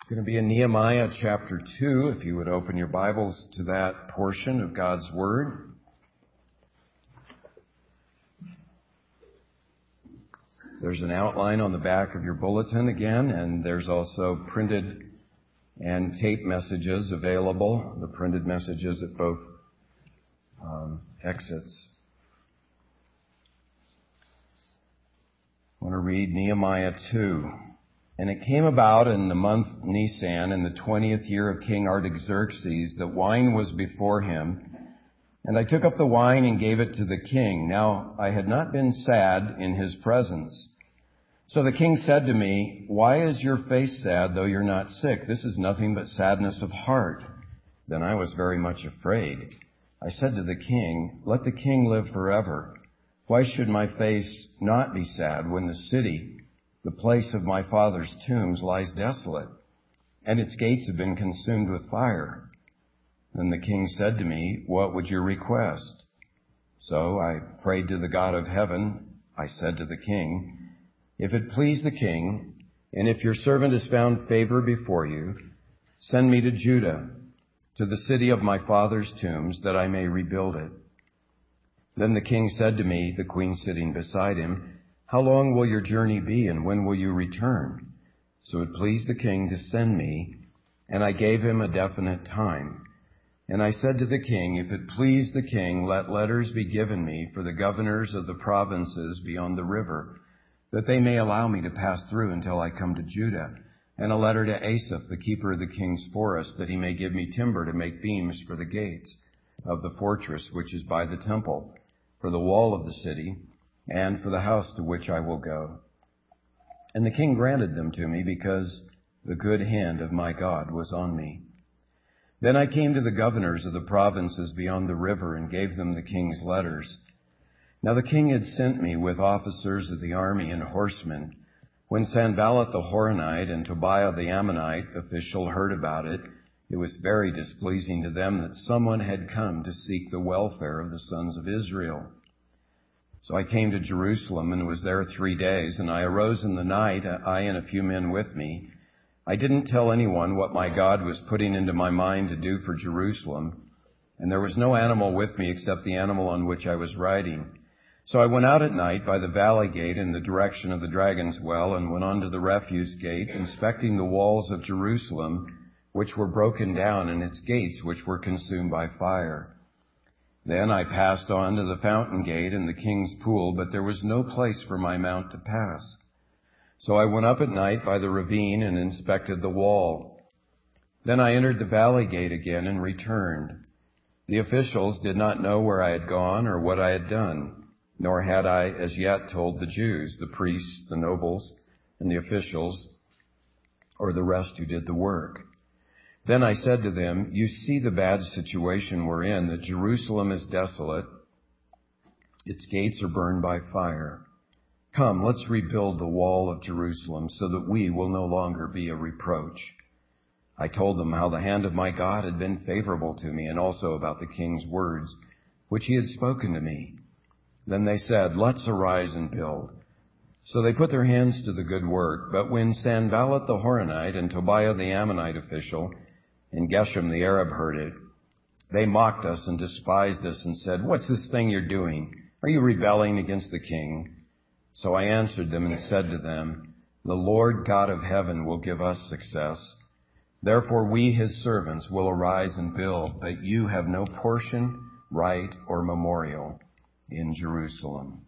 Going to be in Nehemiah chapter 2, if you would open your Bibles to that portion of God's Word. There's an outline on the back of your bulletin again, and there's also printed and tape messages available, the printed messages at both exits. I want to read Nehemiah 2. And it came about in the month Nisan, in the 20th year of King Artaxerxes, that wine was before him. And I took up the wine and gave it to the king. Now I had not been sad in his presence. So the king said to me, "Why is your face sad, though you're not sick? This is nothing but sadness of heart." Then I was very much afraid. I said to the king, "Let the king live forever. Why should my face not be sad when the city, the place of my father's tombs, lies desolate, and its gates have been consumed with fire?" Then the king said to me, "What would your request?" So I prayed to the God of heaven. I said to the king, "If it please the king, and if your servant has found favor before you, send me to Judah, to the city of my father's tombs, that I may rebuild it." Then the king said to me, the queen sitting beside him, "How long will your journey be, and when will you return?" So it pleased the king to send me, and I gave him a definite time. And I said to the king, "If it please the king, let letters be given me for the governors of the provinces beyond the river, that they may allow me to pass through until I come to Judah, and a letter to Asaph, the keeper of the king's forest, that he may give me timber to make beams for the gates of the fortress which is by the temple, for the wall of the city, and for the house to which I will go." And the king granted them to me, because the good hand of my God was on me. Then I came to the governors of the provinces beyond the river and gave them the king's letters. Now the king had sent me with officers of the army and horsemen. When Sanballat the Horonite and Tobiah the Ammonite official heard about it, it was very displeasing to them that someone had come to seek the welfare of the sons of Israel. So I came to Jerusalem and was there 3 days, and I arose in the night, I and a few men with me. I didn't tell anyone what my God was putting into my mind to do for Jerusalem, and there was no animal with me except the animal on which I was riding. So I went out at night by the valley gate in the direction of the Dragon's Well, and went on to the refuse gate, inspecting the walls of Jerusalem, which were broken down, and its gates, which were consumed by fire. Then I passed on to the fountain gate and the king's pool, but there was no place for my mount to pass. So I went up at night by the ravine and inspected the wall. Then I entered the valley gate again and returned. The officials did not know where I had gone or what I had done, nor had I as yet told the Jews, the priests, the nobles, and the officials, or the rest who did the work. Then I said to them, "You see the bad situation we're in, that Jerusalem is desolate. Its gates are burned by fire. Come, let's rebuild the wall of Jerusalem so that we will no longer be a reproach." I told them how the hand of my God had been favorable to me, and also about the king's words, which he had spoken to me. Then they said, "Let's arise and build." So they put their hands to the good work. But when Sanballat the Horonite and Tobiah the Ammonite official and Geshem the Arab heard it, they mocked us and despised us and said, "What's this thing you're doing? Are you rebelling against the king?" So I answered them and said to them, "The Lord God of heaven will give us success. Therefore we, his servants, will arise and build, but you have no portion, right, or memorial in Jerusalem."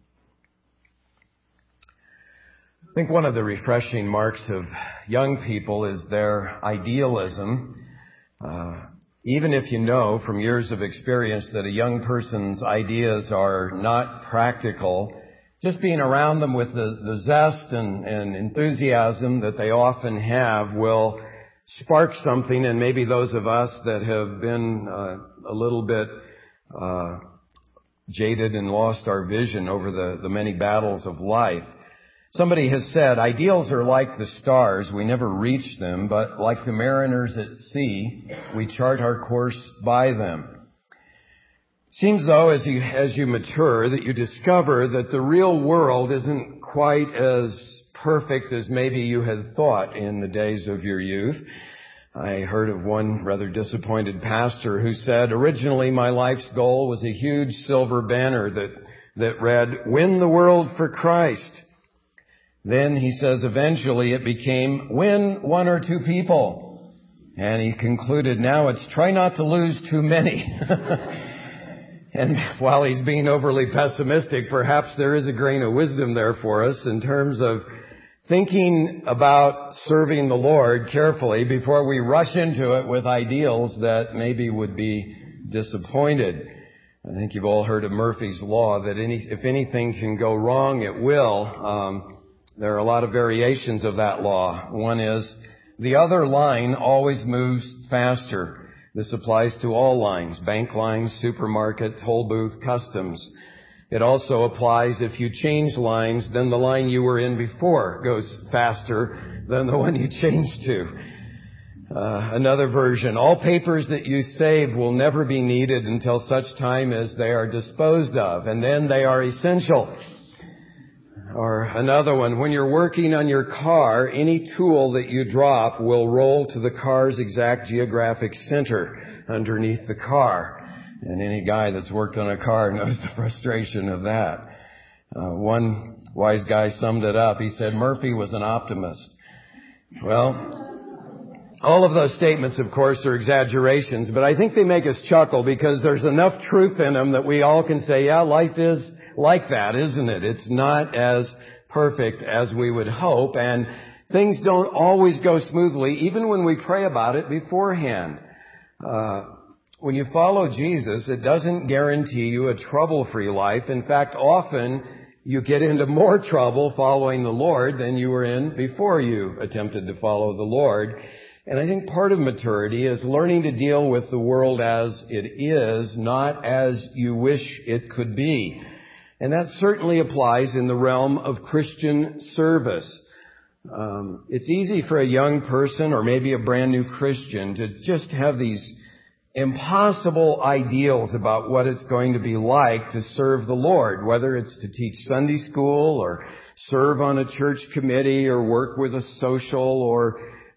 I think one of the refreshing marks of young people is their idealism. Even if you know from years of experience that a young person's ideas are not practical, just being around them with the zest and enthusiasm that they often have will spark something in maybe those of us that have been a little bit jaded and lost our vision over the many battles of life. Somebody has said, ideals are like the stars. We never reach them, but like the mariners at sea, we chart our course by them. Seems though, as you mature, that you discover that the real world isn't quite as perfect as maybe you had thought in the days of your youth. I heard of one rather disappointed pastor who said, originally my life's goal was a huge silver banner that read, "Win the world for Christ." Then he says eventually it became, "Win one or two people." And he concluded, now it's try not to lose too many. And while he's being overly pessimistic, perhaps there is a grain of wisdom there for us in terms of thinking about serving the Lord carefully before we rush into it with ideals that maybe would be disappointed. I think you've all heard of Murphy's Law, that if anything can go wrong, it will. There are a lot of variations of that law. One is, the other line always moves faster. This applies to all lines, bank lines, supermarket, toll booth, customs. It also applies if you change lines, then the line you were in before goes faster than the one you changed to. Another version, all papers that you save will never be needed until such time as they are disposed of, and then they are essential. Or another one, when you're working on your car, any tool that you drop will roll to the car's exact geographic center underneath the car. And any guy that's worked on a car knows the frustration of that. One wise guy summed it up. He said, Murphy was an optimist. Well, all of those statements, of course, are exaggerations, but I think they make us chuckle because there's enough truth in them that we all can say, yeah, life is like that, isn't it? It's not as perfect as we would hope, and things don't always go smoothly, even when we pray about it beforehand. When you follow Jesus, it doesn't guarantee you a trouble-free life. In fact, often you get into more trouble following the Lord than you were in before you attempted to follow the Lord. And I think part of maturity is learning to deal with the world as it is, not as you wish it could be. And that certainly applies in the realm of Christian service. It's easy for a young person or maybe a brand new Christian to just have these impossible ideals about what it's going to be like to serve the Lord, whether it's to teach Sunday school or serve on a church committee or work with a social or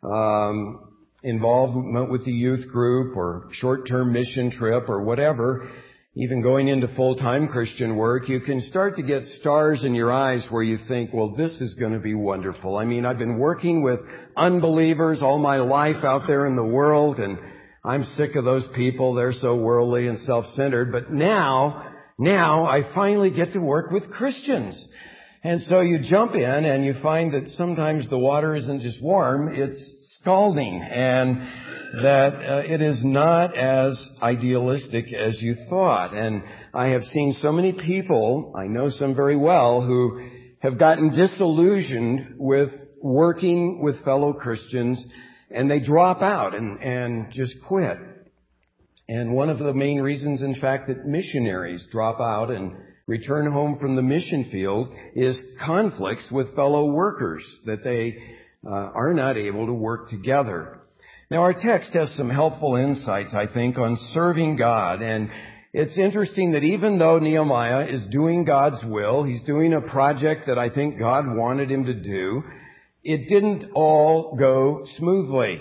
involvement with the youth group or short-term mission trip or whatever. Even going into full-time Christian work, you can start to get stars in your eyes where you think, well, this is going to be wonderful. I mean, I've been working with unbelievers all my life out there in the world, and I'm sick of those people. They're so worldly and self-centered. But now I finally get to work with Christians. And so you jump in and you find that sometimes the water isn't just warm, it's scalding, and that it is not as idealistic as you thought. And I have seen so many people, I know some very well, who have gotten disillusioned with working with fellow Christians, and they drop out and just quit. And one of the main reasons, in fact, that missionaries drop out and return home from the mission field is conflicts with fellow workers, that they are not able to work together. Now, our text has some helpful insights, I think, on serving God. And it's interesting that even though Nehemiah is doing God's will, he's doing a project that I think God wanted him to do, it didn't all go smoothly.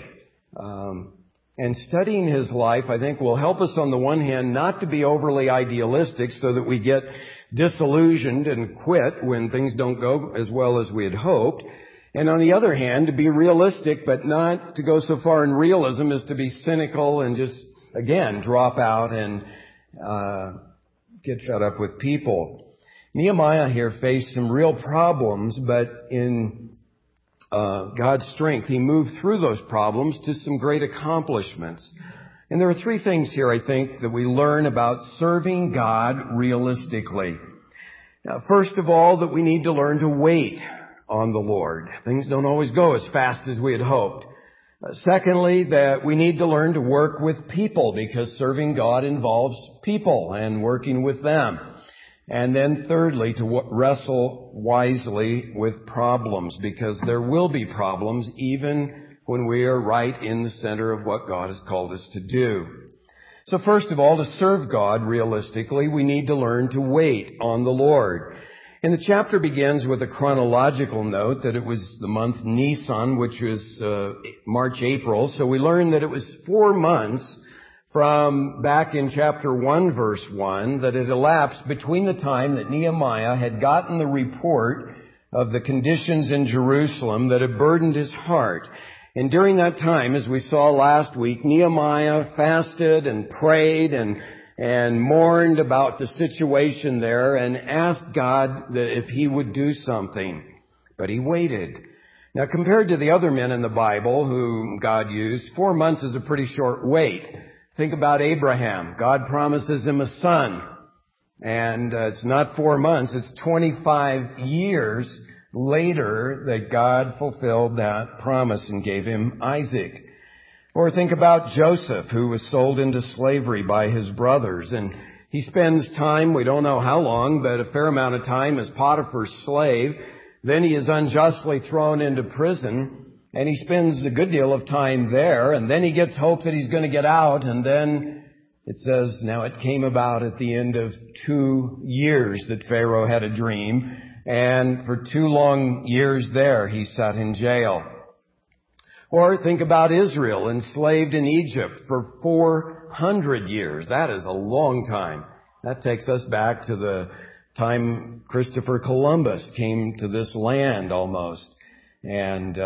And studying his life, I think, will help us on the one hand not to be overly idealistic so that we get disillusioned and quit when things don't go as well as we had hoped. And on the other hand, to be realistic, but not to go so far in realism as to be cynical and just, again, drop out and get fed up with people. Nehemiah here faced some real problems, but in God's strength, he moved through those problems to some great accomplishments. And there are three things here, I think, that we learn about serving God realistically. Now, first of all, that we need to learn to wait on the Lord. Things don't always go as fast as we had hoped. Secondly, that we need to learn to work with people because serving God involves people and working with them. And then thirdly, to wrestle wisely with problems because there will be problems even when we are right in the center of what God has called us to do. So first of all, to serve God realistically, we need to learn to wait on the Lord. And the chapter begins with a chronological note that it was the month Nisan, which was March, April. So we learn that it was 4 months from back in chapter 1, verse 1, that it elapsed between the time that Nehemiah had gotten the report of the conditions in Jerusalem that had burdened his heart. And during that time, as we saw last week, Nehemiah fasted and prayed and mourned about the situation there and asked God that if he would do something. But he waited. Now, compared to the other men in the Bible whom God used, 4 months is a pretty short wait. Think about Abraham. God promises him a son. And it's not 4 months, it's 25 years later that God fulfilled that promise and gave him Isaac. Or think about Joseph, who was sold into slavery by his brothers. And he spends time, we don't know how long, but a fair amount of time as Potiphar's slave. Then he is unjustly thrown into prison. And he spends a good deal of time there. And then he gets hope that he's going to get out. And then it says, now it came about at the end of 2 years that Pharaoh had a dream. And for 2 long years there, he sat in jail. Or think about Israel, enslaved in Egypt for 400 years. That is a long time. That takes us back to the time Christopher Columbus came to this land almost. And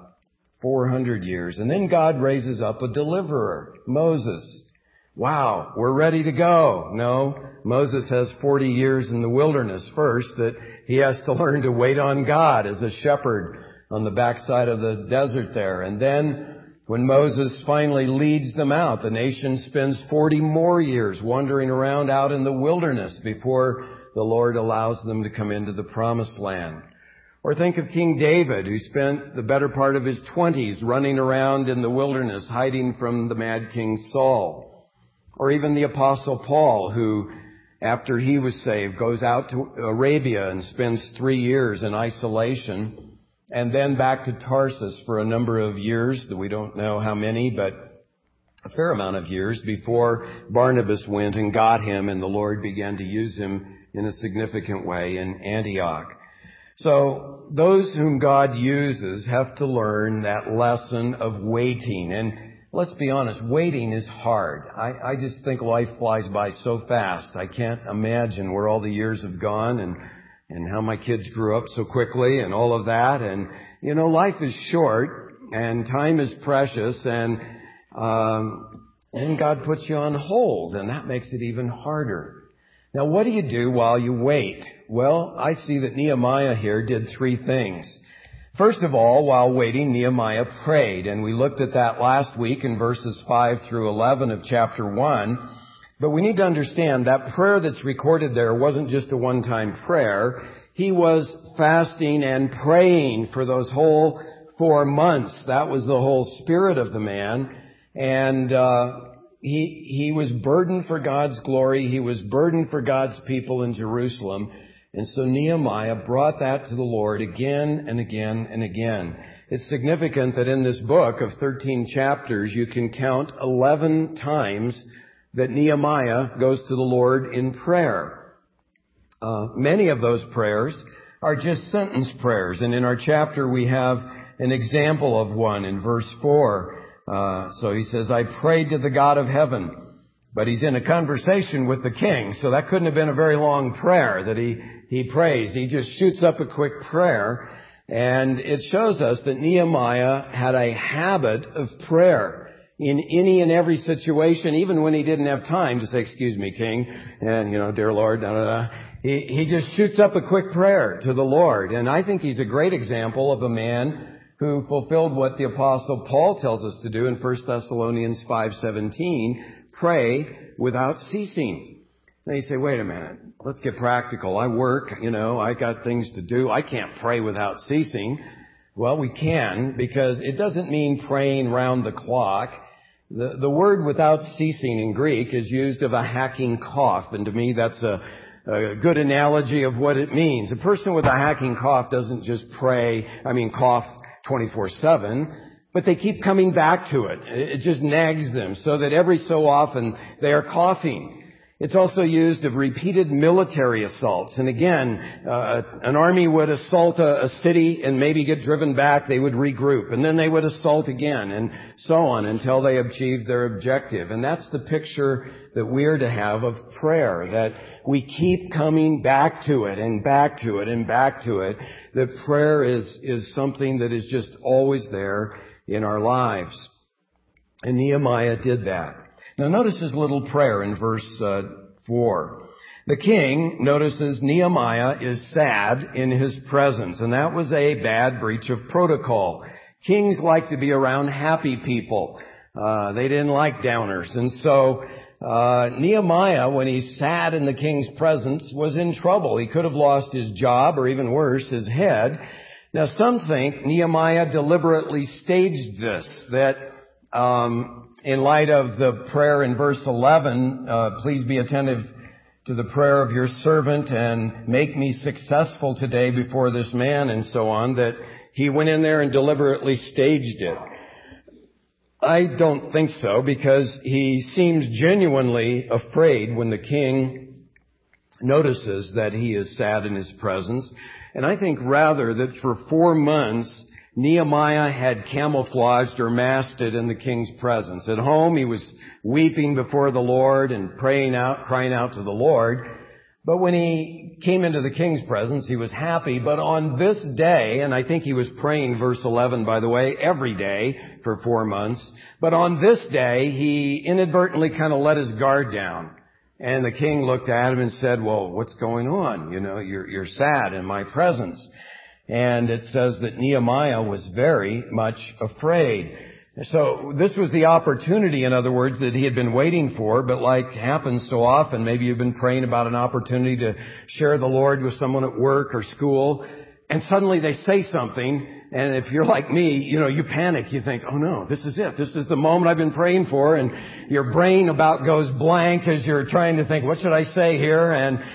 400 years. And then God raises up a deliverer, Moses. Wow, we're ready to go. No, Moses has 40 years in the wilderness first that he has to learn to wait on God as a shepherd on the backside of the desert there. And then when Moses finally leads them out, the nation spends 40 more years wandering around out in the wilderness before the Lord allows them to come into the promised land. Or think of King David, who spent the better part of his 20s running around in the wilderness, hiding from the mad King Saul. Or even the Apostle Paul, who, after he was saved, goes out to Arabia and spends 3 years in isolation, and then back to Tarsus for a number of years, that we don't know how many, but a fair amount of years before Barnabas went and got him, and the Lord began to use him in a significant way in Antioch. So those whom God uses have to learn that lesson of waiting. And let's be honest, waiting is hard. I just think life flies by so fast. I can't imagine where all the years have gone and how my kids grew up so quickly and all of that. And, you know, life is short and time is precious, and God puts you on hold, and that makes it even harder. Now, what do you do while you wait? Well, I see that Nehemiah here did 3 things. First of all, while waiting, Nehemiah prayed, and we looked at that last week in verses 5 through 11 of chapter 1. But we need to understand that prayer that's recorded there wasn't just a one-time prayer. He was fasting and praying for those whole 4 months. That was the whole spirit of the man. And he was burdened for God's glory. He was burdened for God's people in Jerusalem. And so Nehemiah brought that to the Lord again and again and again. It's significant that in this book of 13 chapters, you can count 11 times that Nehemiah goes to the Lord in prayer. Many of those prayers are just sentence prayers. And in our chapter, we have an example of one in verse 4. So he says, I prayed to the God of heaven. But he's in a conversation with the king, so that couldn't have been a very long prayer that he prays. He just shoots up a quick prayer, and it shows us that Nehemiah had a habit of prayer in any and every situation, even when he didn't have time to say, excuse me, king, and, dear Lord, da, da, da. He just shoots up a quick prayer to the Lord. And I think he's a great example of a man who fulfilled what the Apostle Paul tells us to do in 1 Thessalonians 5:17, pray without ceasing. Now you say, wait a minute, let's get practical. I work, I got things to do. I can't pray without ceasing. Well, we can, because it doesn't mean praying round the clock. The word without ceasing in Greek is used of a hacking cough, and to me that's a good analogy of what it means. A person with a hacking cough doesn't just cough 24/7, but they keep coming back to it. It just nags them so that every so often they are coughing. It's also used of repeated military assaults. And again, an army would assault a city and maybe get driven back. They would regroup. And then they would assault again and so on until they achieved their objective. And that's the picture that we're to have of prayer, that we keep coming back to it and back to it and back to it. That prayer is something that is just always there in our lives. And Nehemiah did that. Now notice his little prayer in verse 4. The king notices Nehemiah is sad in his presence, and that was a bad breach of protocol. Kings like to be around happy people. They didn't like downers. And so Nehemiah, when he's sad in the king's presence, was in trouble. He could have lost his job, or even worse, his head. Now some think Nehemiah deliberately staged this, that in light of the prayer in verse 11, please be attentive to the prayer of your servant and make me successful today before this man, and so on, that he went in there and deliberately staged it. I don't think so, because he seems genuinely afraid when the king notices that he is sad in his presence. And I think rather that for 4 months, Nehemiah had camouflaged or masked it in the king's presence. At home, he was weeping before the Lord and crying out to the Lord. But when he came into the king's presence, he was happy. But on this day, and I think he was praying, verse 11, by the way, every day for 4 months. But on this day, he inadvertently kind of let his guard down. And the king looked at him and said, well, what's going on? You know, you're sad in my presence. And it says that Nehemiah was very much afraid. So this was the opportunity, in other words, that he had been waiting for, but like happens so often, maybe you've been praying about an opportunity to share the Lord with someone at work or school, and suddenly they say something, and if you're like me, you panic. You think, oh no, this is it. This is the moment I've been praying for, and your brain about goes blank as you're trying to think, what should I say here?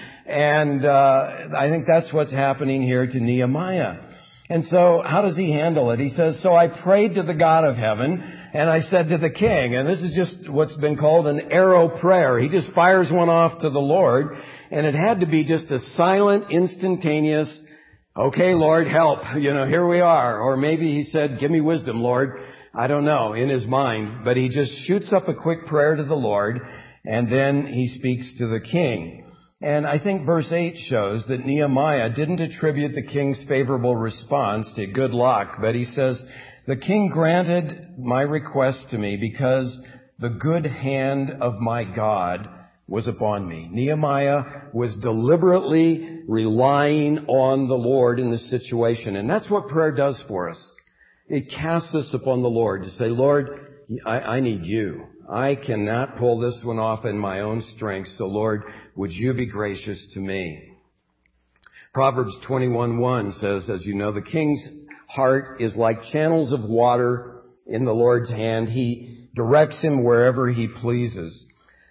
And I think that's what's happening here to Nehemiah. And so how does he handle it? He says, so I prayed to the God of heaven, and I said to the king, and this is just what's been called an arrow prayer. He just fires one off to the Lord, and it had to be just a silent, instantaneous, okay, Lord, help, here we are. Or maybe he said, give me wisdom, Lord. I don't know, in his mind. But he just shoots up a quick prayer to the Lord, and then he speaks to the king. And I think verse 8 shows that Nehemiah didn't attribute the king's favorable response to good luck, but he says, the king granted my request to me because the good hand of my God was upon me. Nehemiah was deliberately relying on the Lord in this situation. And that's what prayer does for us. It casts us upon the Lord to say, Lord, I need you. I cannot pull this one off in my own strength. So Lord, would you be gracious to me? Proverbs 21:1 says, as you know, the king's heart is like channels of water in the Lord's hand. He directs him wherever he pleases.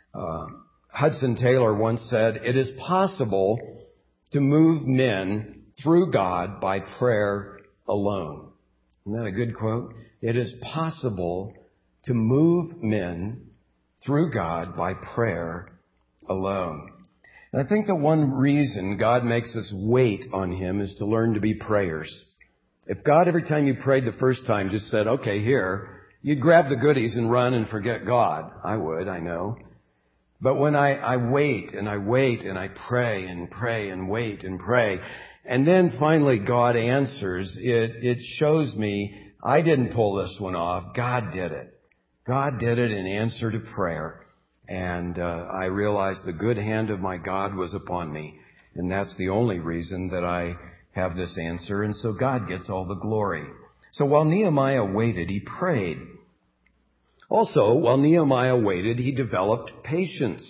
Hudson Taylor once said, it is possible to move men through God by prayer alone. Isn't that a good quote? It is possible to move men through God by prayer alone. And I think the one reason God makes us wait on Him is to learn to be prayers. If God, every time you prayed the first time, just said, okay, here, you'd grab the goodies and run and forget God. I would, I know. But when I wait and I wait and I pray and pray and wait and pray, and then finally God answers, it shows me I didn't pull this one off. God did it. God did it in answer to prayer. And I realized the good hand of my God was upon me. And that's the only reason that I have this answer. And so God gets all the glory. So while Nehemiah waited, he prayed. Also, while Nehemiah waited, he developed patience.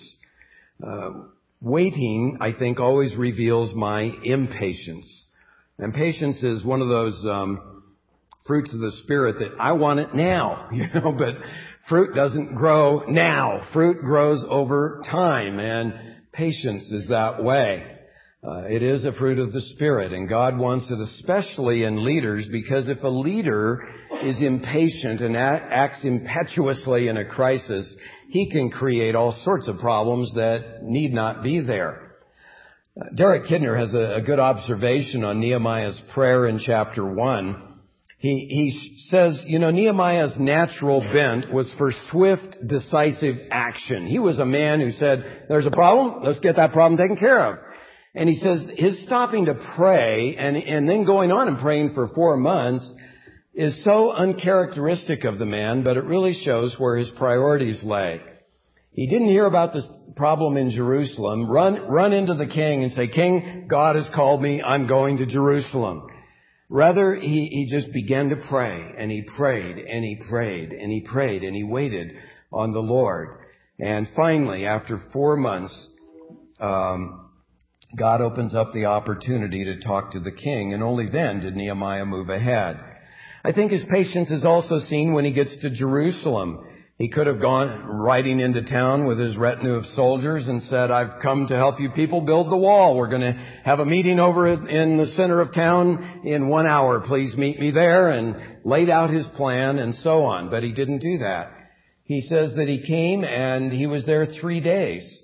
Waiting, I think, always reveals my impatience. And patience is one of those fruits of the Spirit that I want it now, but fruit doesn't grow now. Fruit grows over time, and patience is that way. It is a fruit of the Spirit, and God wants it especially in leaders, because if a leader is impatient and acts impetuously in a crisis, he can create all sorts of problems that need not be there. Derek Kidner has a good observation on Nehemiah's prayer in chapter 1. He says, Nehemiah's natural bent was for swift, decisive action. He was a man who said, there's a problem, let's get that problem taken care of. And he says his stopping to pray and then going on and praying for 4 months is so uncharacteristic of the man, but it really shows where his priorities lay. He didn't hear about this problem in Jerusalem, run into the king and say, King, God has called me, I'm going to Jerusalem. Rather, he just began to pray, and he prayed, and he prayed, and he prayed, and he waited on the Lord. And finally, after 4 months, God opens up the opportunity to talk to the king, and only then did Nehemiah move ahead. I think his patience is also seen when he gets to Jerusalem. He could have gone riding into town with his retinue of soldiers and said, I've come to help you people build the wall. We're going to have a meeting over in the center of town in 1 hour. Please meet me there, and laid out his plan and so on. But he didn't do that. He says that he came and he was there 3 days.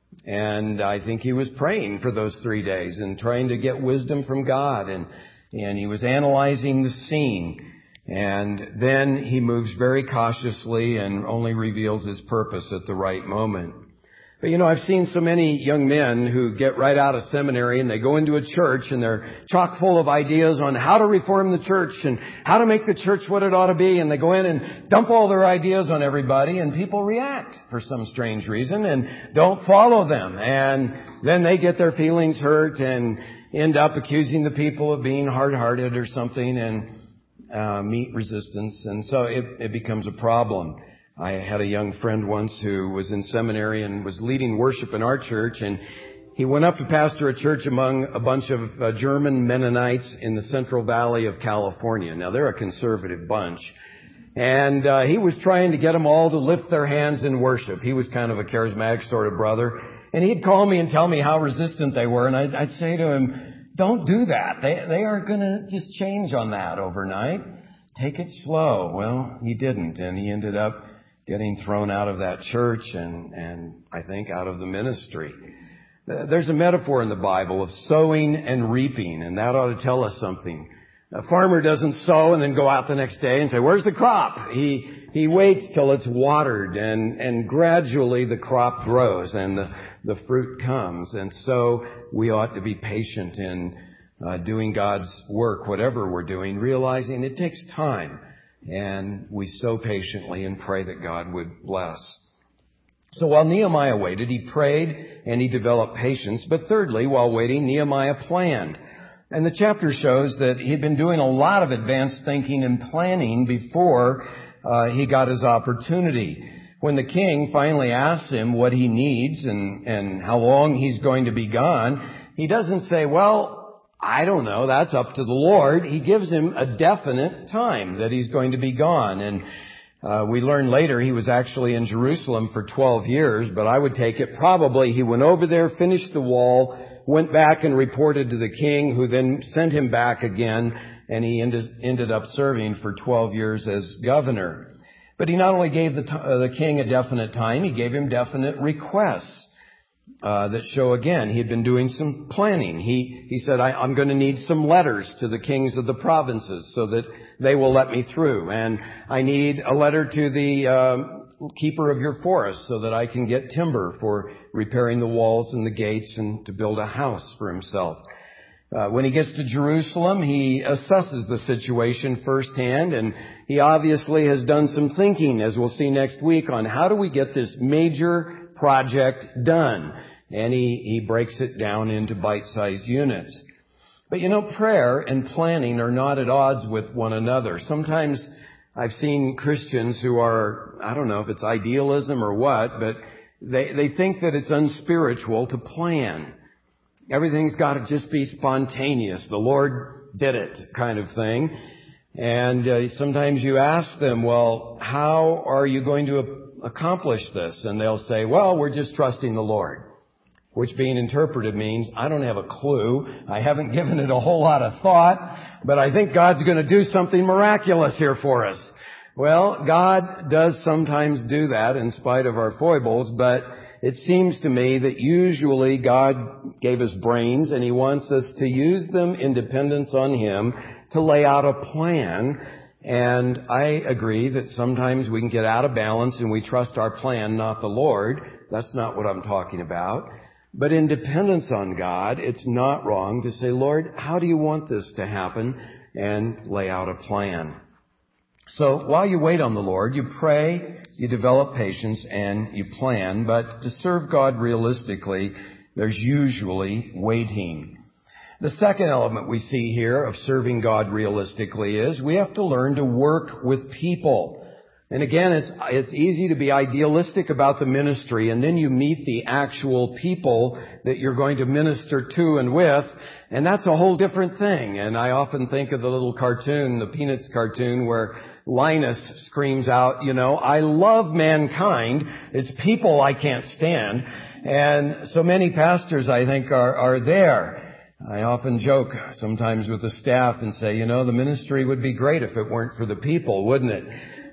And I think he was praying for those 3 days and trying to get wisdom from God. And he was analyzing the scene. And then he moves very cautiously and only reveals his purpose at the right moment. But I've seen so many young men who get right out of seminary and they go into a church and they're chock full of ideas on how to reform the church and how to make the church what it ought to be. And they go in and dump all their ideas on everybody, and people react for some strange reason and don't follow them. And then they get their feelings hurt and end up accusing the people of being hard-hearted or something, and meet resistance, and so it becomes a problem. I had a young friend once who was in seminary and was leading worship in our church, and he went up to pastor a church among a bunch of German Mennonites in the Central Valley of California. Now, they're a conservative bunch, and he was trying to get them all to lift their hands in worship. He was kind of a charismatic sort of brother, and he'd call me and tell me how resistant they were, and I'd say to him, don't do that. They aren't going to just change on that overnight. Take it slow. Well, he didn't, and he ended up getting thrown out of that church and I think out of the ministry. There's a metaphor in the Bible of sowing and reaping, and that ought to tell us something. A farmer doesn't sow and then go out the next day and say, where's the crop? He waits till it's watered, and gradually the crop grows and the fruit comes. And so we ought to be patient in doing God's work, whatever we're doing, realizing it takes time. And we sow patiently and pray that God would bless. So while Nehemiah waited, he prayed and he developed patience. But thirdly, while waiting, Nehemiah planned. And the chapter shows that he'd been doing a lot of advanced thinking and planning before he got his opportunity. When the king finally asks him what he needs and how long he's going to be gone, he doesn't say, well, I don't know, that's up to the Lord. He gives him a definite time that he's going to be gone. And we learn later he was actually in Jerusalem for 12 years, but I would take it probably he went over there, finished the wall, went back and reported to the king, who then sent him back again, and he ended up serving for 12 years as governor. But he not only gave the king a definite time, he gave him definite requests that show, again, he had been doing some planning. He said, I'm going to need some letters to the kings of the provinces so that they will let me through. And I need a letter to the keeper of your forest so that I can get timber for repairing the walls and the gates and to build a house for himself. When he gets to Jerusalem, he assesses the situation firsthand, and he obviously has done some thinking, as we'll see next week, on how do we get this major project done. And he breaks it down into bite-sized units. But prayer and planning are not at odds with one another. Sometimes I've seen Christians who are, I don't know if it's idealism or what, but they think that it's unspiritual to plan. Everything's got to just be spontaneous. The Lord did it kind of thing. And sometimes you ask them, well, how are you going to accomplish this? And they'll say, well, we're just trusting the Lord. which being interpreted means I don't have a clue. I haven't given it a whole lot of thought, but I think God's going to do something miraculous here for us. Well, God does sometimes do that in spite of our foibles, but it seems to me that usually God gave us brains and He wants us to use them in dependence on Him to lay out a plan. And I agree that sometimes we can get out of balance and we trust our plan, not the Lord. That's not what I'm talking about. But in dependence on God, it's not wrong to say, Lord, how do you want this to happen? And lay out a plan. So while you wait on the Lord, you pray, you develop patience, and you plan. But to serve God realistically, there's usually waiting. The second element we see here of serving God realistically is we have to learn to work with people. And again, it's easy to be idealistic about the ministry, and then you meet the actual people that you're going to minister to and with, and that's a whole different thing. And I often think of the little cartoon, the Peanuts cartoon, where Linus screams out, I love mankind. It's people I can't stand. And so many pastors, I think, are there. I often joke sometimes with the staff and say, the ministry would be great if it weren't for the people, wouldn't it?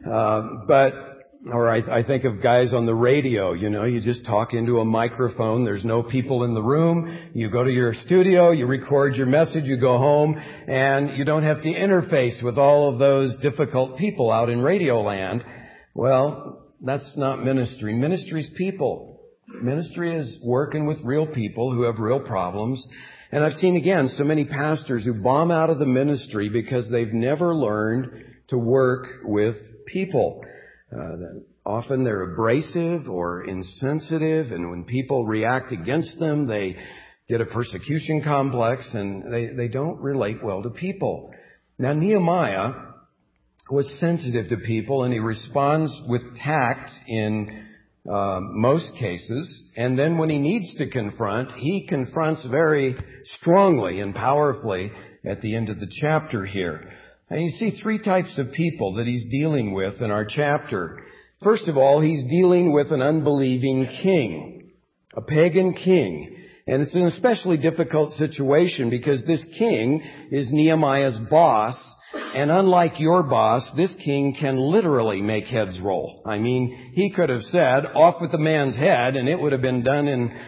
I think of guys on the radio, you just talk into a microphone. There's no people in the room. You go to your studio, you record your message, you go home, and you don't have to interface with all of those difficult people out in radio land. Well, that's not ministry. Ministry's people. Ministry is working with real people who have real problems. And I've seen, again, so many pastors who bomb out of the ministry because they've never learned to work with people. Often they're abrasive or insensitive, and when people react against them, they get a persecution complex, and they don't relate well to people. Now, Nehemiah was sensitive to people, and he responds with tact in most cases, and then when he needs to confront, he confronts very strongly and powerfully at the end of the chapter here. And you see three types of people that he's dealing with in our chapter. First of all, he's dealing with an unbelieving king, a pagan king. And it's an especially difficult situation because this king is Nehemiah's boss. And unlike your boss, this king can literally make heads roll. I mean, he could have said, off with the man's head, and it would have been done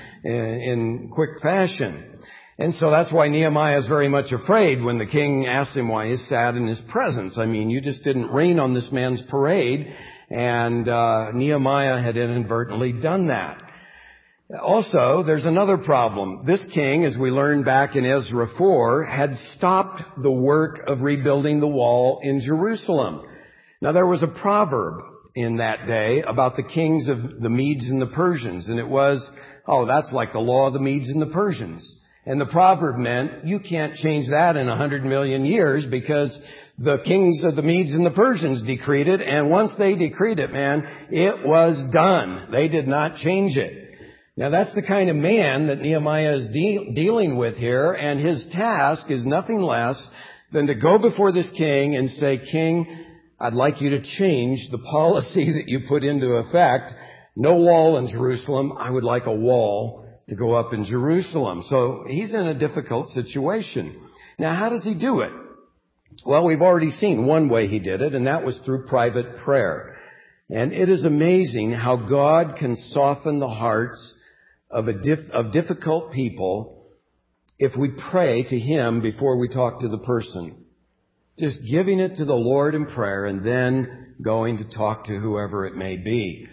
in quick fashion. And so that's why Nehemiah is very much afraid when the king asks him why he's sad in his presence. I mean, you just didn't rain on this man's parade, and Nehemiah had inadvertently done that. Also, there's another problem. This king, as we learned back in Ezra 4, had stopped the work of rebuilding the wall in Jerusalem. Now, there was a proverb in that day about the kings of the Medes and the Persians, and it was, that's like the law of the Medes and the Persians. And the proverb meant you can't change that in 100 million years because the kings of the Medes and the Persians decreed it, and once they decreed it, it was done. They did not change it. Now, that's the kind of man that Nehemiah is dealing with here, and his task is nothing less than to go before this king and say, King, I'd like you to change the policy that you put into effect. No wall in Jerusalem. I would like a wall to go up in Jerusalem. So he's in a difficult situation. Now, how does he do it? Well, we've already seen one way he did it, and that was through private prayer. And it is amazing how God can soften the hearts of difficult people if we pray to Him before we talk to the person. Just giving it to the Lord in prayer and then going to talk to whoever it may be.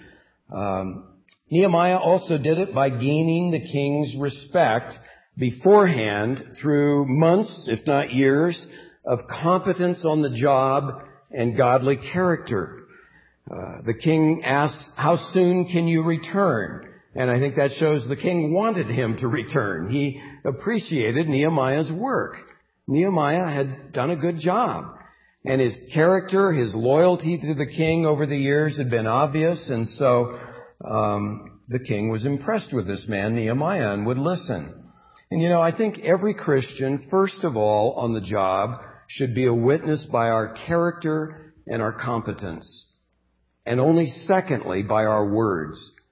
Nehemiah also did it by gaining the king's respect beforehand through months, if not years, of competence on the job and godly character. The king asked, how soon can you return? And I think that shows the king wanted him to return. He appreciated Nehemiah's work. Nehemiah had done a good job. And his character, his loyalty to the king over the years had been obvious. And so the king was impressed with this man, Nehemiah, and would listen. And I think every Christian, first of all, on the job, should be a witness by our character and our competence. And only secondly, by our words.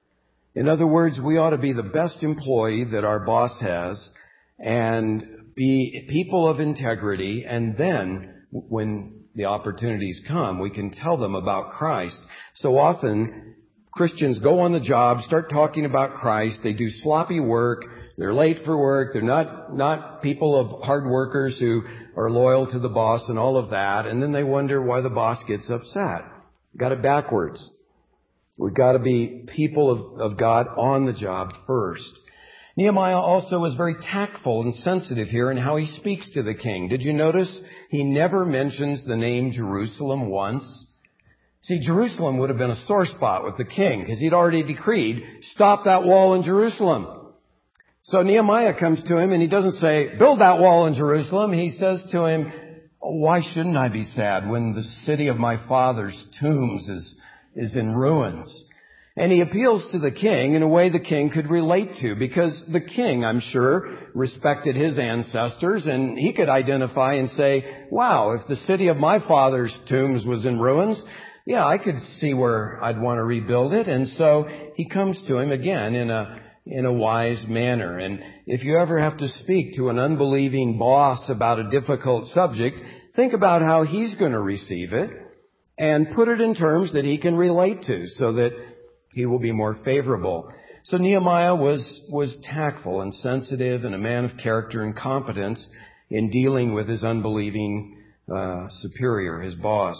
In other words, we ought to be the best employee that our boss has and be people of integrity, and then when the opportunities come, we can tell them about Christ. So often, Christians go on the job, start talking about Christ, they do sloppy work, they're late for work, they're not people of hard workers who are loyal to the boss and all of that, and then they wonder why the boss gets upset. Got it backwards. We've got to be people of God on the job first. Nehemiah also was very tactful and sensitive here in how he speaks to the king. Did you notice he never mentions the name Jerusalem once? See, Jerusalem would have been a sore spot with the king because he'd already decreed, stop that wall in Jerusalem. So Nehemiah comes to him and he doesn't say, build that wall in Jerusalem. He says to him, why shouldn't I be sad when the city of my father's tombs is in ruins? And he appeals to the king in a way the king could relate to, because the king, I'm sure, respected his ancestors, and he could identify and say, wow, if the city of my father's tombs was in ruins, yeah, I could see where I'd want to rebuild it. And so he comes to him again in a wise manner. And if you ever have to speak to an unbelieving boss about a difficult subject, think about how he's going to receive it and put it in terms that he can relate to so that he will be more favorable. So Nehemiah was tactful and sensitive and a man of character and competence in dealing with his unbelieving superior, his boss.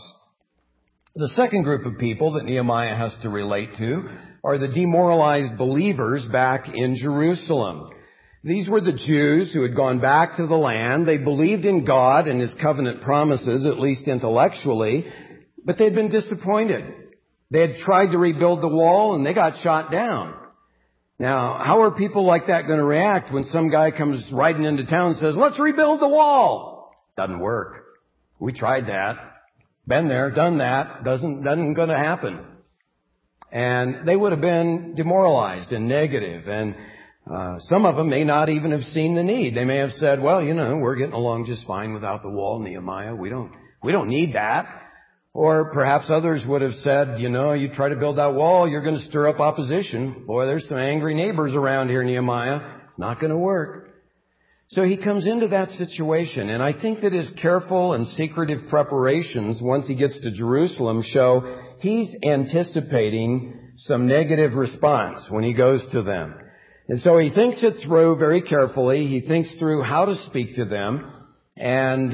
The second group of people that Nehemiah has to relate to are the demoralized believers back in Jerusalem. These were the Jews who had gone back to the land. They believed in God and His covenant promises, at least intellectually, but they'd been disappointed. They had tried to rebuild the wall and they got shot down. Now, how are people like that going to react when some guy comes riding into town and says, let's rebuild the wall? Doesn't work. We tried that. Been there, done that. Doesn't going to happen. And they would have been demoralized and negative, and some of them may not even have seen the need. They may have said, well, we're getting along just fine without the wall, Nehemiah. We don't need that. Or perhaps others would have said, you try to build that wall, you're going to stir up opposition. Boy, there's some angry neighbors around here, Nehemiah. Not going to work. So he comes into that situation, and I think that his careful and secretive preparations, once he gets to Jerusalem, show he's anticipating some negative response when he goes to them. And so he thinks it through very carefully. He thinks through how to speak to them, and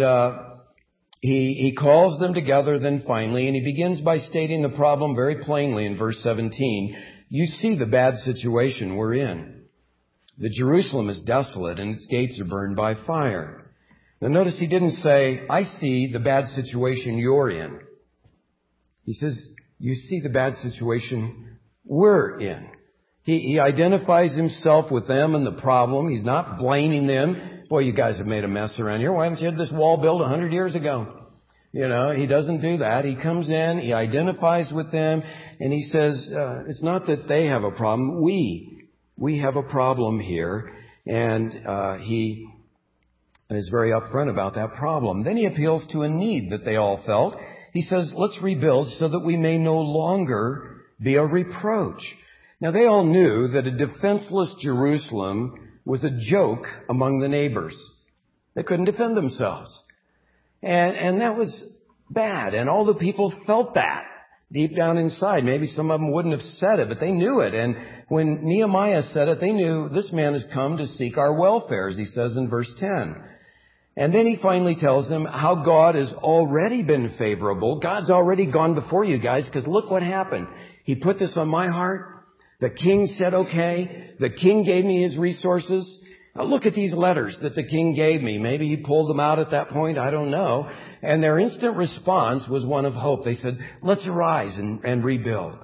he calls them together then finally, and he begins by stating the problem very plainly in verse 17. You see the bad situation we're in. The Jerusalem is desolate and its gates are burned by fire. Now notice he didn't say, I see the bad situation you're in. He says, you see the bad situation we're in. He identifies himself with them and the problem. He's not blaming them. Boy, you guys have made a mess around here. Why haven't you had this wall built 100 years ago? He doesn't do that. He comes in, he identifies with them, and he says, it's not that they have a problem. We have a problem here. And he is very upfront about that problem. Then he appeals to a need that they all felt. He says, let's rebuild so that we may no longer be a reproach. Now, they all knew that a defenseless Jerusalem was a joke among the neighbors. They couldn't defend themselves. And that was bad. And all the people felt that deep down inside. Maybe some of them wouldn't have said it, but they knew it. And when Nehemiah said it, they knew this man has come to seek our welfare, as he says in verse 10. And then he finally tells them how God has already been favorable. God's already gone before you guys, because look what happened. He put this on my heart. The king said, okay. The king gave me his resources. Now look at these letters that the king gave me. Maybe he pulled them out at that point. I don't know. And their instant response was one of hope. They said, let's arise and rebuild.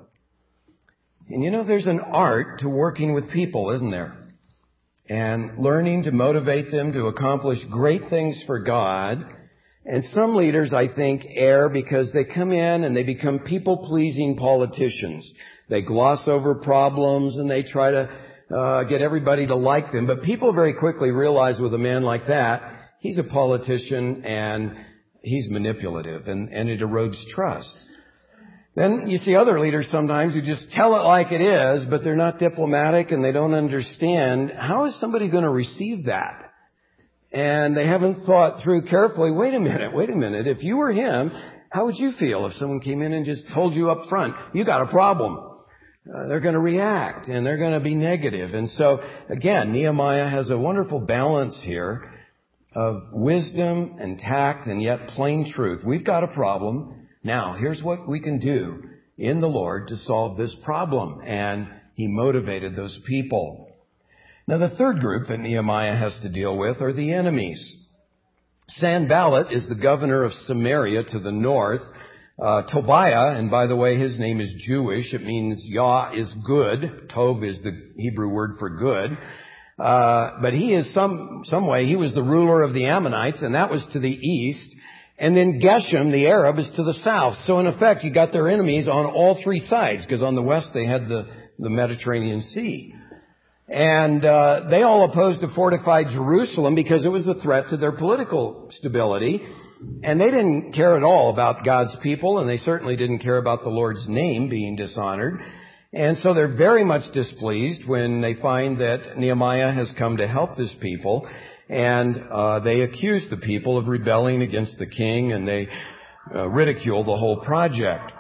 And there's an art to working with people, isn't there? And learning to motivate them to accomplish great things for God. And some leaders, I think, err because they come in and they become people-pleasing politicians. They gloss over problems and they try to get everybody to like them. But people very quickly realize with a man like that, he's a politician and he's manipulative, and it erodes trust. Then you see other leaders sometimes who just tell it like it is, but they're not diplomatic and they don't understand how is somebody going to receive that. And they haven't thought through carefully, wait a minute. If you were him, how would you feel if someone came in and just told you up front, you got a problem? They're going to react and they're going to be negative. And so, again, Nehemiah has a wonderful balance here of wisdom and tact and yet plain truth. We've got a problem. Now, here's what we can do in the Lord to solve this problem. And he motivated those people. Now, the third group that Nehemiah has to deal with are the enemies. Sanballat is the governor of Samaria to the north. Tobiah, and by the way, his name is Jewish. It means Yah is good. Tov is the Hebrew word for good. But he is some way, he was the ruler of the Ammonites, and that was to the east. And then Geshem, the Arab, is to the south. So in effect, you got their enemies on all three sides, because on the west they had the Mediterranean Sea. And they all opposed a fortified Jerusalem because it was a threat to their political stability. And they didn't care at all about God's people, and they certainly didn't care about the Lord's name being dishonored. And so they're very much displeased when they find that Nehemiah has come to help this people. And they accuse the people of rebelling against the king, and they ridicule the whole project.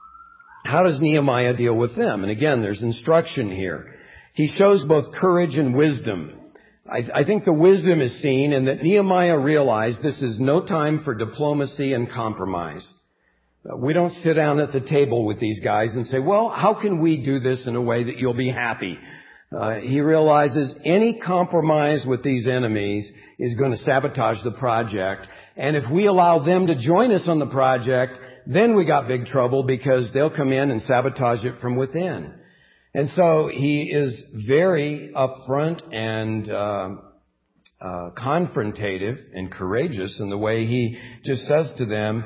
How does Nehemiah deal with them? And again, there's instruction here. He shows both courage and wisdom. I think the wisdom is seen in that Nehemiah realized this is no time for diplomacy and compromise. We don't sit down at the table with these guys and say, well, how can we do this in a way that you'll be happy? He realizes any compromise with these enemies is going to sabotage the project. And if we allow them to join us on the project, then we got big trouble because they'll come in and sabotage it from within. And so he is very upfront and confrontative and courageous in the way he just says to them,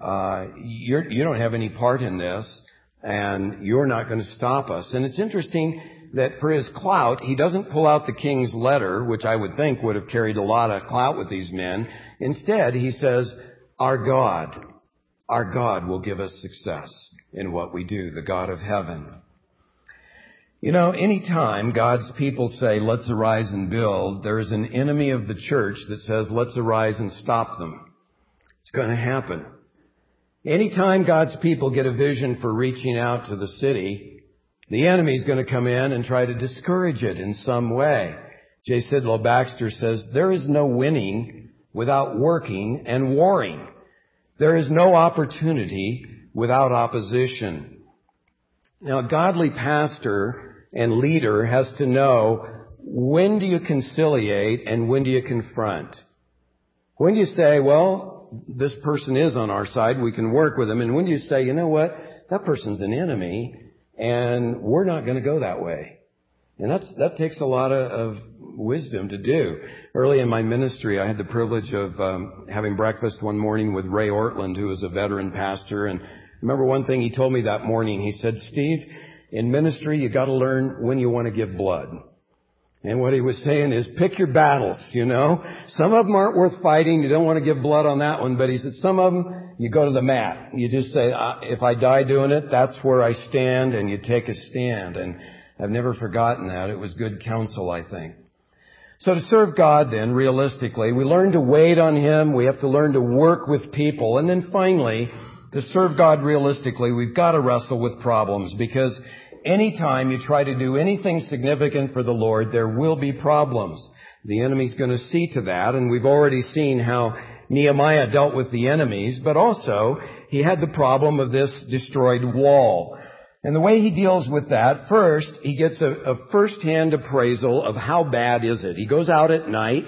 you don't have any part in this, and you're not going to stop us. And it's interesting that for his clout, he doesn't pull out the king's letter, which I would think would have carried a lot of clout with these men. Instead, he says, our God will give us success in what we do, the God of heaven. You know, anytime God's people say, let's arise and build, there is an enemy of the church that says, let's arise and stop them. It's going to happen. Anytime God's people get a vision for reaching out to the city, the enemy is going to come in and try to discourage it in some way. J. Sidlow Baxter says, there is no winning without working and warring. There is no opportunity without opposition. Now, a godly pastor and leader has to know, when do you conciliate and when do you confront? When do you say, well, this person is on our side, we can work with them. And when do you say, you know what, that person's an enemy and we're not going to go that way. And that takes a lot of wisdom to do. Early in my ministry, I had the privilege of having breakfast one morning with Ray Ortland, who is a veteran pastor. And I remember one thing he told me that morning. He said, Steve, in ministry, you got to learn when you want to give blood. And what he was saying is, pick your battles, you know. Some of them aren't worth fighting. You don't want to give blood on that one. But he said, some of them, you go to the mat. You just say, if I die doing it, that's where I stand, and you take a stand. And I've never forgotten that. It was good counsel, I think. So to serve God, then, realistically, we learn to wait on Him. We have to learn to work with people. And then finally, to serve God realistically, we've got to wrestle with problems, because anytime you try to do anything significant for the Lord, there will be problems. The enemy's going to see to that, and we've already seen how Nehemiah dealt with the enemies, but also he had the problem of this destroyed wall. And the way he deals with that, first, he gets a first-hand appraisal of how bad is it. He goes out at night,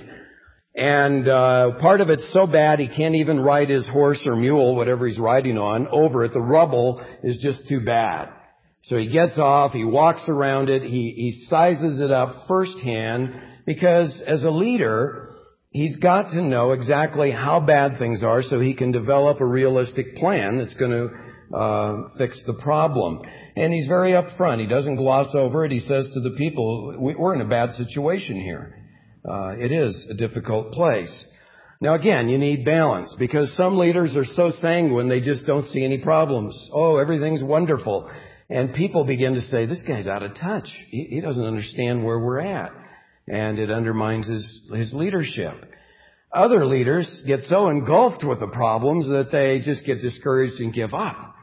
and part of it's so bad he can't even ride his horse or mule, whatever he's riding on, over it. The rubble is just too bad. So he gets off, he walks around it, he sizes it up firsthand, because as a leader, he's got to know exactly how bad things are so he can develop a realistic plan that's going to fix the problem. And he's very upfront. He doesn't gloss over it. He says to the people, we're in a bad situation here. It is a difficult place. Now again, you need balance because some leaders are so sanguine they just don't see any problems. Oh, everything's wonderful. And people begin to say, this guy's out of touch. He doesn't understand where we're at. And it undermines his leadership. Other leaders get so engulfed with the problems that they just get discouraged and give up.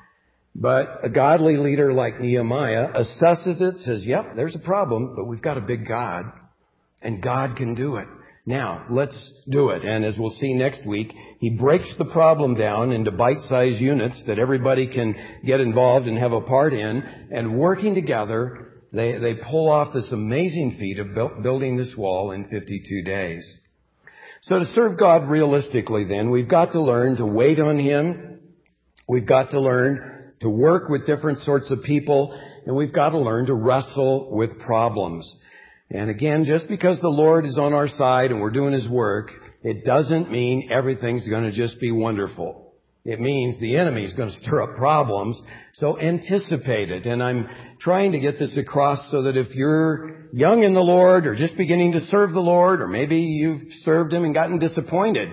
But a godly leader like Nehemiah assesses it, says, yep, there's a problem, but we've got a big God, and God can do it. Now, let's do it. And as we'll see next week, he breaks the problem down into bite-sized units that everybody can get involved and have a part in. And working together, they pull off this amazing feat of building this wall in 52 days. So to serve God realistically then, we've got to learn to wait on Him. We've got to learn to work with different sorts of people. And we've got to learn to wrestle with problems. And again, just because the Lord is on our side and we're doing His work, it doesn't mean everything's going to just be wonderful. It means the enemy is going to stir up problems. So anticipate it. And I'm trying to get this across so that if you're young in the Lord or just beginning to serve the Lord, or maybe you've served Him and gotten disappointed,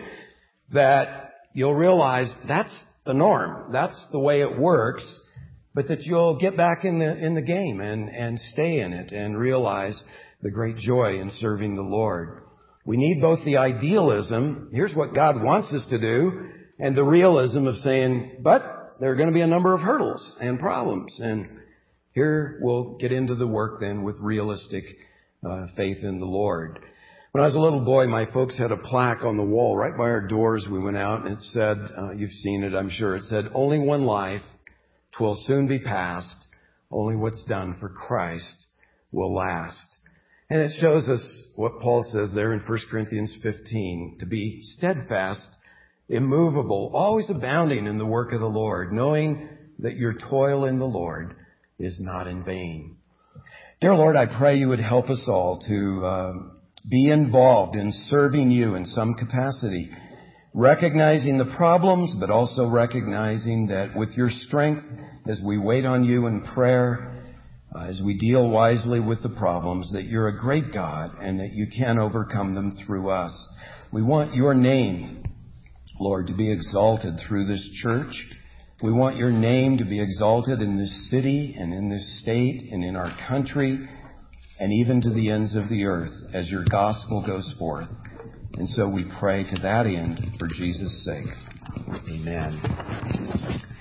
that you'll realize that's the norm. That's the way it works. But that you'll get back in the game and stay in it and realize the great joy in serving the Lord. We need both the idealism, here's what God wants us to do, and the realism of saying, but there are going to be a number of hurdles and problems. And here we'll get into the work then with realistic faith in the Lord. When I was a little boy, my folks had a plaque on the wall right by our doors. We went out and it said, you've seen it, I'm sure. It said, only one life, 'twill soon be past. Only what's done for Christ will last. And it shows us what Paul says there in 1 Corinthians 15, to be steadfast, immovable, always abounding in the work of the Lord, knowing that your toil in the Lord is not in vain. Dear Lord, I pray you would help us all to be involved in serving you in some capacity, recognizing the problems, but also recognizing that with your strength, as we wait on you in prayer, as we deal wisely with the problems, that you're a great God and that you can overcome them through us. We want your name, Lord, to be exalted through this church. We want your name to be exalted in this city and in this state and in our country and even to the ends of the earth as your gospel goes forth. And so we pray to that end for Jesus' sake. Amen.